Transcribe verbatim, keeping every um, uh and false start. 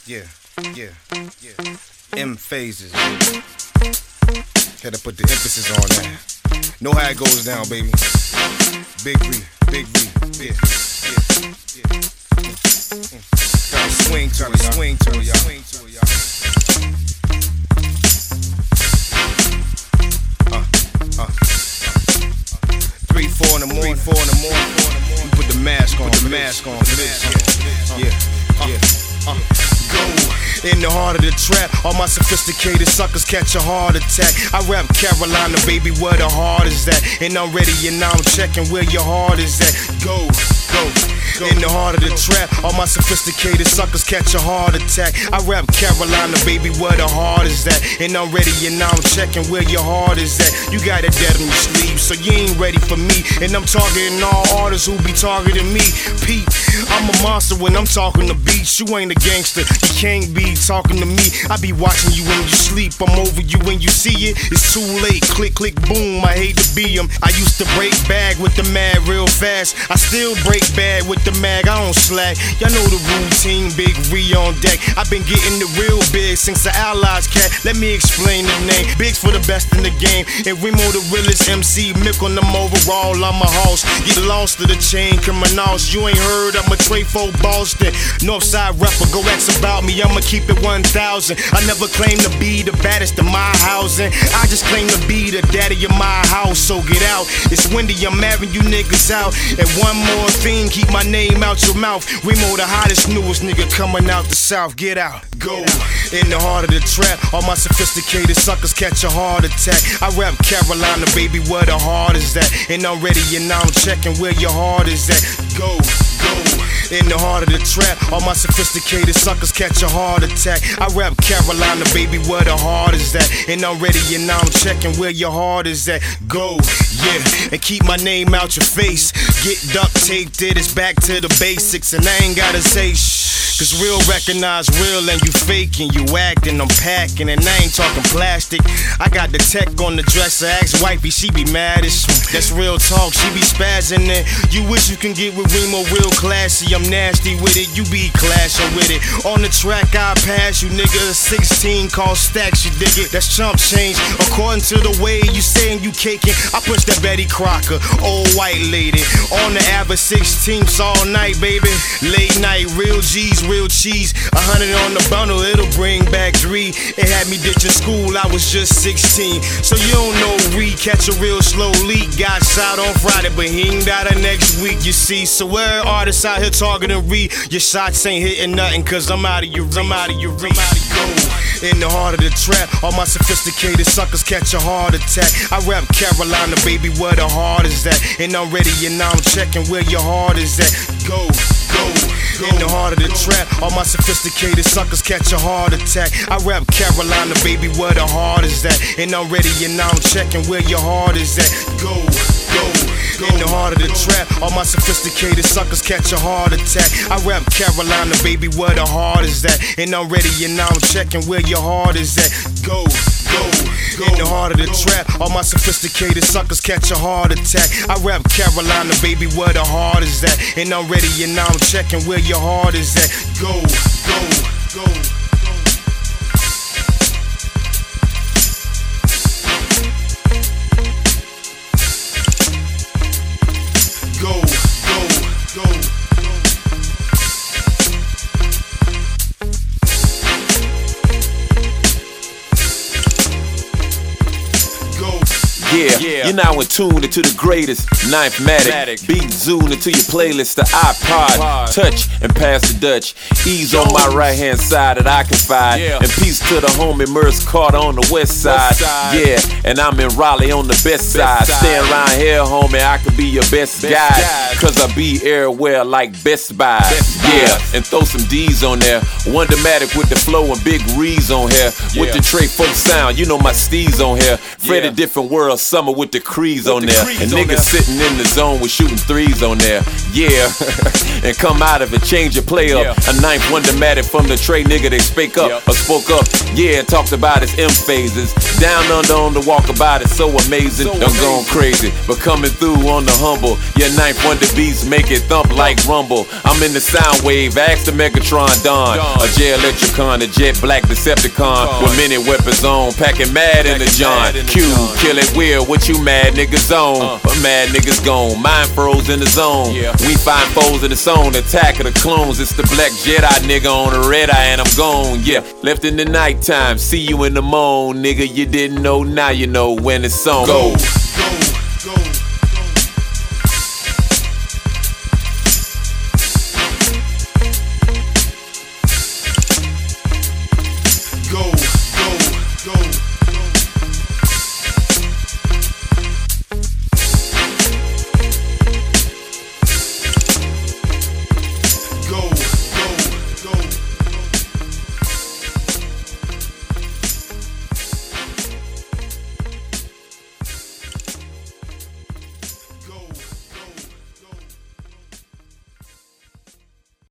Yeah, yeah, yeah. M phases. Had to put the emphasis on that. Know how it goes down, baby. Big V, big V, yeah, yeah, yeah. Mm. Gotta swing to it, swing to it, y'all. Swing to it, y'all. Uh, uh, uh. Three, four in the morning, four in the morning. We put the mask on, put the mask on for this. Yeah, yeah, yeah. Uh. Go in the heart of the trap. All my sophisticated suckers catch a heart attack. I rap Carolina, baby, where the heart is at. And I'm ready and now I'm checking where your heart is at. Go, go. In the heart of the trap, all my sophisticated suckers catch a heart attack. I rap Carolina, baby, where the heart is at. And I'm ready and now I'm checking where your heart is at. You got it dead on your sleeve, so you ain't ready for me. And I'm targeting all artists who be targeting me. Pete, I'm a monster when I'm talking to beats. You ain't a gangster, you can't be talking to me. I be watching you when you sleep, I'm over you when you see it. It's too late, click, click, boom, I hate to be him. I used to break bag with the mad real fast. I still break bag with the mag, I don't slack. Y'all know the routine, big V on deck. I've been getting the real big since the Allies cat. Let me explain the name. Big's for the best in the game. And Remo the realest M C. Mick on them overall, I'm a house. Get lost to the chain criminals. You ain't heard, I'm a Trey for Boston. Northside rapper, go ask about me, I'ma keep it one thousand. I never claim to be the baddest in my housing. I just claim to be the daddy of my house. So get out, it's windy, I'm marrying you niggas out. And one more thing, keep my name out your mouth. Remo the hottest, newest nigga coming out the south. Get out, go in the heart of the trap. All my sophisticated suckers catch a heart attack. I rap Carolina, baby, where the heart is at. And I'm ready and now I'm checking where your heart is at. Go, go in the heart of the trap. All my sophisticated suckers catch a heart attack. I rap Carolina, baby, where the heart is at. And I'm ready and now I'm checking where your heart is at. Go, yeah, and keep my name out your face. Get duct taped, it is back to the basics. And I ain't gotta say shh, cause real recognize real and you faking. You acting, I'm packing, and I ain't talking plastic. I got the tech on the dresser, ask wifey, she be maddest. That's real talk, she be spazzing it. You wish you can get with Remo real classy. I'm nasty with it, you be clashing with it. On the track I pass you, nigga. sixteen call stacks, you dig it? That's chump change. According to the way you saying you caking, I push that Betty Crocker, old white lady. On the average sixteenths all night, baby. Late night, real G's, real cheese. A hundred on the bundle, it'll bring back three. It had me ditching school, I was just sixteen. So you don't know Reed, catch a real slow leak. Got shot on Friday, but he ain't got it next week, you see. So where artists out here targeting Reed? Your shots ain't hitting nothing, cause I'm out of your reach. I'm out of your reach. I'm out of your in the heart of the trap, all my sophisticated suckers catch a heart attack. I rap Carolina, baby, where the heart is at. And I'm ready and now I'm checking where your heart is at. Go, go, in the heart of the trap, all my sophisticated suckers catch a heart attack. I rap Carolina, baby, where the heart is at. And I'm ready and now I'm checking where your heart is at. Go, go, in the heart of the trap, all my sophisticated suckers catch a heart attack. I rap Carolina, baby, where the heart is at. And I'm ready and now I'm checking where your heart is at. Go, go, in the heart of the trap, all my sophisticated suckers catch a heart attack. I rap Carolina, baby, where the heart is at. And I'm ready and now I'm checking where your heart is at. Go, go, go. Go, go, go. Yeah, yeah, you're now in tune into the greatest Ninth Matic. Beat Zoom into your playlist, the iPod. Pod. Touch and pass the Dutch. Ease Yo. On my right hand side that I confide. Yeah. And peace to the homie Merce Carter on the west side. west side. Yeah, and I'm in Raleigh on the best, best side. side. Stay around here, homie, I could be your best, best guy. guy. Cause I be everywhere like Best Buy. Best yeah, Buy. And throw some D's on there. Wondermatic with the flow and Big Rees on here. Yeah. With the Trey folk sound, you know my steez on here. Freddie yeah. Different World Summer with the crease on the there. Crease and niggas sitting in the zone with shooting threes on there. Yeah, and come out of it, change your play up. Yeah. A ninth Wondermatic from the Trey nigga, they spake up yeah. or spoke up. Yeah, and talked about his M phases. Down under on the walkabout, it's so amazing. I'm going crazy, but coming through on the humble. Your ninth wonder beats make it thump like rumble. I'm in the sound wave, ask the Megatron Don. A J Electricon, a jet black Decepticon with many weapons on, packing mad in the John. Q, kill it weird, what you mad niggas on? But mad niggas gone, mind froze in the zone. We find foes in the zone, attack of the clones. It's the black Jedi nigga on the red eye and I'm gone, yeah. Left in the nighttime, see you in the morning, nigga. You didn't know, now you know when it's on. Go.